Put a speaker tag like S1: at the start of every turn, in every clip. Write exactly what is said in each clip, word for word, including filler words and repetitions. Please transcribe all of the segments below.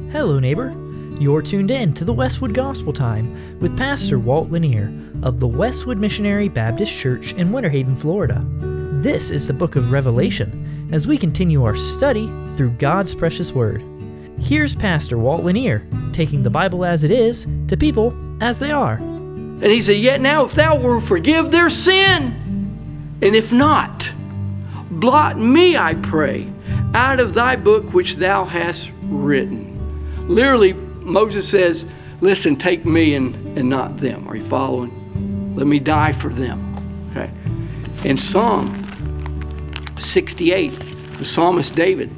S1: Hello, neighbor. You're tuned in to the Westwood Gospel Time with Pastor Walt Lanier of the Westwood Missionary Baptist Church in Winter Haven, Florida. This is the book of Revelation as we continue our study through God's precious word. Here's Pastor Walt Lanier taking the Bible as it is to people as they are.
S2: And he said, "Yet now if thou wilt forgive their sin, and if not, blot me, I pray, out of thy book which thou hast written." Literally, Moses says, listen, take me and, and not them. Are you following? Let me die for them. Okay. In Psalm sixty-eight, the psalmist David,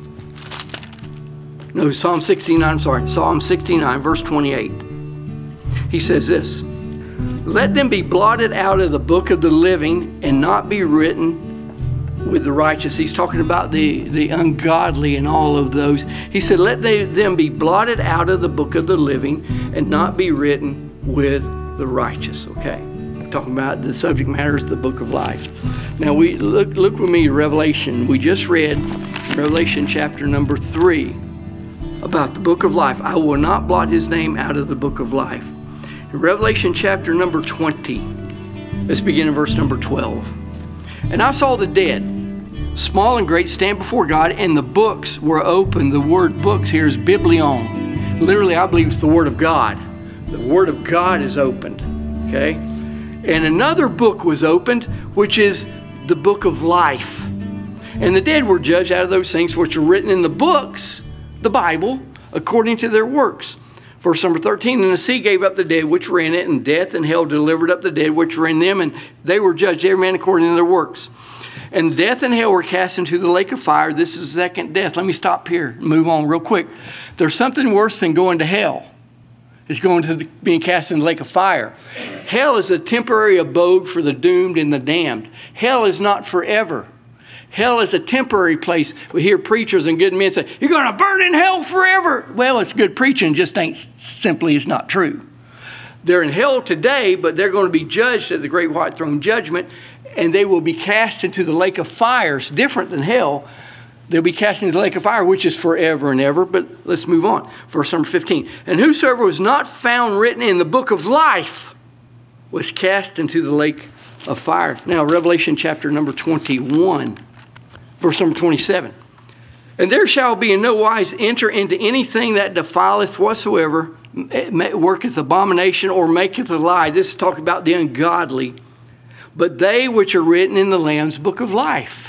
S2: no, Psalm sixty-nine, I'm sorry, Psalm sixty-nine, verse twenty-eight. He says this, "Let them be blotted out of the book of the living and not be written with the righteous." He's talking about the, the ungodly and all of those. He said, let they, them be blotted out of the book of the living and not be written with the righteous. Okay. Talking about the subject matter is the book of life. Now we look, look with me, Revelation. We just read Revelation chapter number three about the book of life. I will not blot his name out of the book of life. In Revelation chapter number twenty, let's begin in verse number twelve. "And I saw the dead, small and great, stand before God, and the books were open." The word books here is biblion. Literally, I believe it's the word of God. The word of God is opened. Okay? "And another book was opened, which is the book of life. And the dead were judged out of those things which are written in the books," the Bible, "according to their works." Verse number thirteen, "And the sea gave up the dead which were in it, and death and hell delivered up the dead which were in them, and they were judged every man according to their works. And death and hell were cast into the lake of fire." This is the second death. Let me stop here and move on real quick. There's something worse than going to hell. It's going to the, being cast in the lake of fire. Hell is a temporary abode for the doomed and the damned. Hell is not forever. Hell is a temporary place. We hear preachers and good men say, "You're going to burn in hell forever." Well, it's good preaching, just ain't simply is not true. They're in hell today, but they're going to be judged at the great white throne judgment, and they will be cast into the lake of fire. It's different than hell. They'll be cast into the lake of fire, which is forever and ever. But let's move on. Verse number fifteen. "And whosoever was not found written in the book of life was cast into the lake of fire." Now, Revelation chapter number twenty-one. Verse number twenty-seven. "And there shall be in no wise enter into anything that defileth whatsoever, worketh abomination, or maketh a lie." This is talking about the ungodly. "But they which are written in the Lamb's book of life."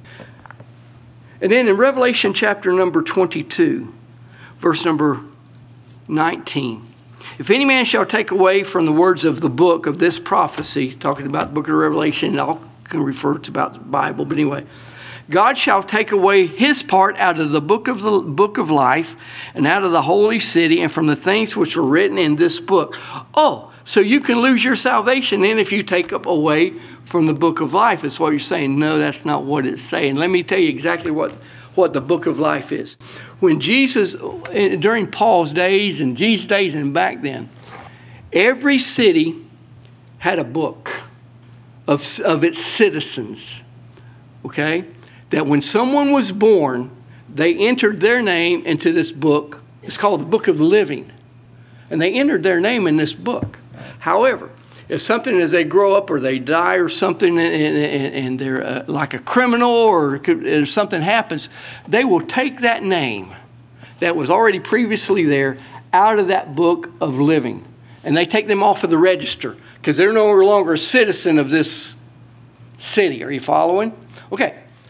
S2: And then in Revelation chapter number twenty-two, verse number nineteen. "If any man shall take away from the words of the book of this prophecy," talking about the book of Revelation, all can refer to about the Bible, but anyway, "God shall take away his part out of the book of the book of life, and out of the holy city, and from the things which were written in this book." Oh, so you can lose your salvation then if you take up away from the book of life. That's what you're saying. No, that's not what it's saying. Let me tell you exactly what, what the book of life is. When Jesus, during Paul's days and Jesus' days and back then, every city had a book of, of its citizens. Okay? That when someone was born, they entered their name into this book. It's called the Book of the Living. And they entered their name in this book. However, if something as they grow up or they die or something and, and, and they're uh, like a criminal or if something happens, they will take that name that was already previously there out of that book of living. And they take them off of the register because they're no longer a citizen of this city. Are you following? Okay.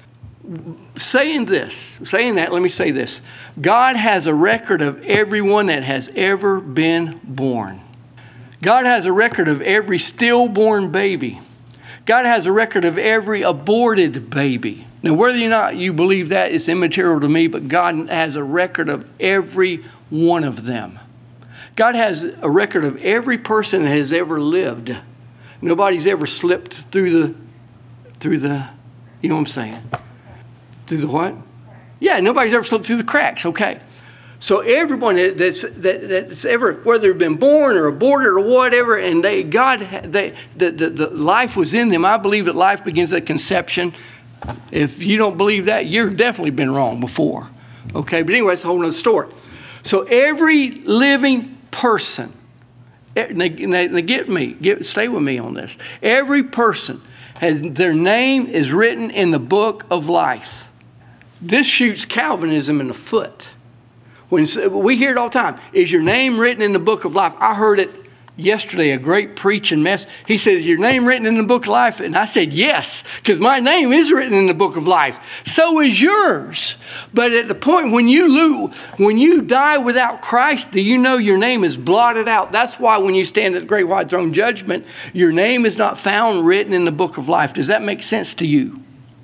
S2: Saying this, saying that, let me say this. God has a record of everyone that has ever been born. God has a record of every stillborn baby. God has a record of every aborted baby. Now, whether or not you believe that is immaterial to me, but God has a record of every one of them. God has a record of every person that has ever lived. Nobody's ever slipped through the, through the, you know what I'm saying? Through the what? Yeah, nobody's ever slipped through the cracks. Okay. So everyone that's that, that's ever, whether they've been born or aborted or whatever, and they God, they the, the, the life was in them. I believe that life begins at conception. If you don't believe that, you've definitely been wrong before. Okay, but anyway, it's a whole other story. So every living person, now, now get me, get, stay with me on this. Every person has their name is written in the book of life. This shoots Calvinism in the foot. When we hear it all the time, is your name written in the book of life? I heard it yesterday, a great preaching mess. He said, is your name written in the book of life? And I said, yes, because my name is written in the book of life. So is yours. But at the point when you lose, when you die without Christ, do you know your name is blotted out? That's why when you stand at the great white throne judgment, your name is not found written in the book of life. Does that make sense to you?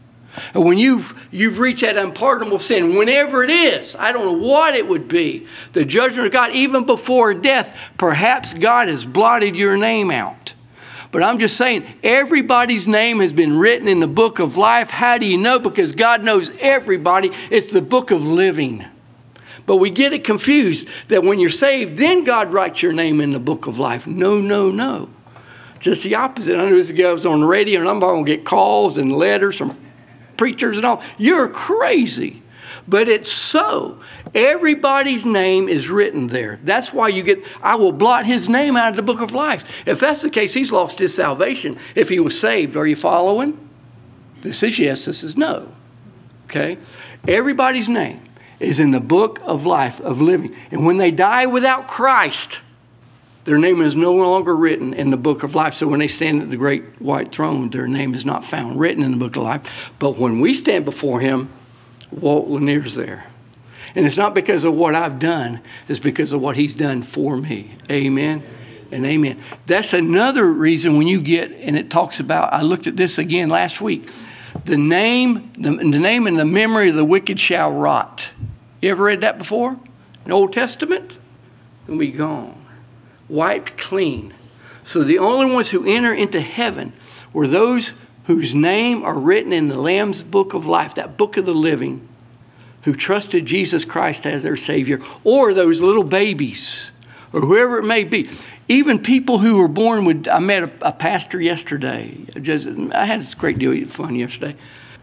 S2: And when you've, you've reached that unpardonable sin, whenever it is, I don't know what it would be, the judgment of God, even before death, perhaps God has blotted your name out. But I'm just saying, everybody's name has been written in the book of life. How do you know? Because God knows everybody. It's the book of living. But we get it confused that when you're saved, then God writes your name in the book of life. No, no, no. Just the opposite. I know this guy was on the radio, and I'm going to get calls and letters from preachers and all. You're crazy. But it's so. Everybody's name is written there. That's why you get, I will blot his name out of the book of life. If that's the case, he's lost his salvation. If he was saved, are you following? This is yes, this is no. Okay? Everybody's name is in the book of life, of living. And when they die without Christ, their name is no longer written in the book of life. So when they stand at the great white throne, their name is not found written in the book of life. But when we stand before him, Walt Lanier's there. And it's not because of what I've done. It's because of what he's done for me. Amen and amen. That's another reason when you get, and it talks about, I looked at this again last week, the name, the, the name and the memory of the wicked shall rot. You ever read that before? In the Old Testament? It'll be gone. Wiped clean. So the only ones who enter into heaven were those whose name are written in the Lamb's book of life, that book of the living, who trusted Jesus Christ as their Savior, or those little babies, or whoever it may be. Even people who were born with, I met a, a pastor yesterday. Just, I had a great deal of fun yesterday.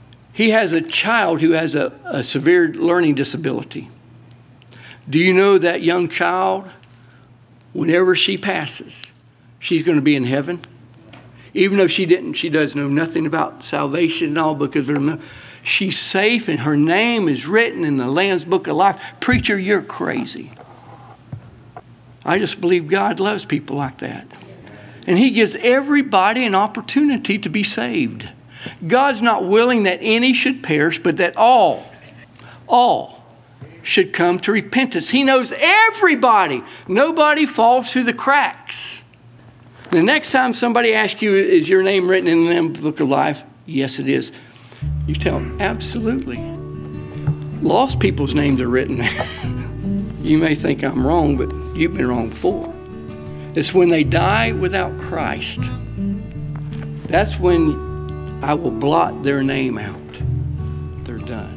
S2: He has a child who has a, a severe learning disability. Do you know that young child, whenever she passes, she's going to be in heaven? Even though she didn't, she does know nothing about salvation and all, because of her, she's safe and her name is written in the Lamb's book of life. Preacher, you're crazy. I just believe God loves people like that. And he gives everybody an opportunity to be saved. God's not willing that any should perish, but that all, all should come to repentance. He knows everybody. Nobody falls through the cracks. The next time somebody asks you, is your name written in the Lamb's book of life? Yes, it is. You tell them, absolutely. Lost people's names are written. You may think I'm wrong, but you've been wrong before. It's when they die without Christ. That's when I will blot their name out. They're done.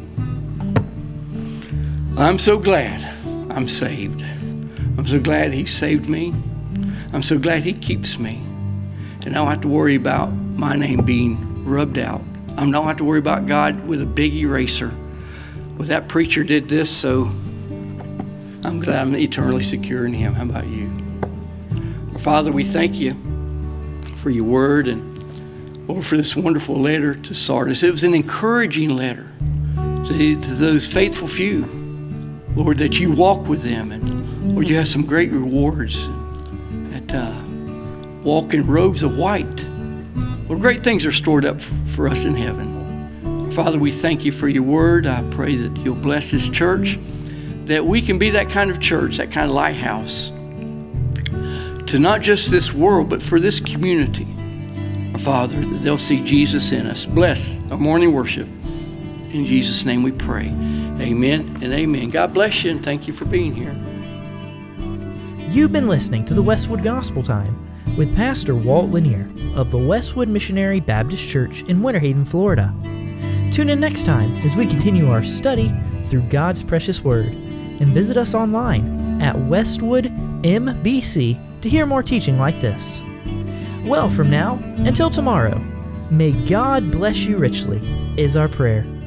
S2: I'm so glad I'm saved. I'm so glad he saved me. I'm so glad he keeps me. And I don't have to worry about my name being rubbed out. I don't have to worry about God with a big eraser. Well, that preacher did this, so I'm glad I'm eternally secure in him. How about you? Father, we thank you for your word and, Lord, for this wonderful letter to Sardis. It was an encouraging letter to, to those faithful few, Lord, that you walk with them. And, Lord, you have some great rewards that uh, walk in robes of white. Well, great things are stored up for us in heaven. Father, we thank you for your word. I pray that you'll bless this church, that we can be that kind of church, that kind of lighthouse, to not just this world, but for this community. Father, that they'll see Jesus in us. Bless our morning worship. In Jesus' name we pray. Amen and amen. God bless you, and thank you for being here.
S1: You've been listening to the Westwood Gospel Time with Pastor Walt Lanier of the Westwood Missionary Baptist Church in Winter Haven, Florida. Tune in next time as we continue our study through God's precious Word, and visit us online at Westwood M B C to hear more teaching like this. Well, from now until tomorrow, may God bless you richly, is our prayer.